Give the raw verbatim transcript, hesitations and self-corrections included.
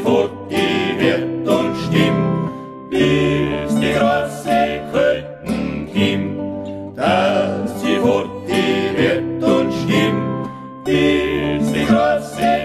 fortgeht und stimmt, bis die große Köten kommt, dass sie fortgeht und stimmt, bis die große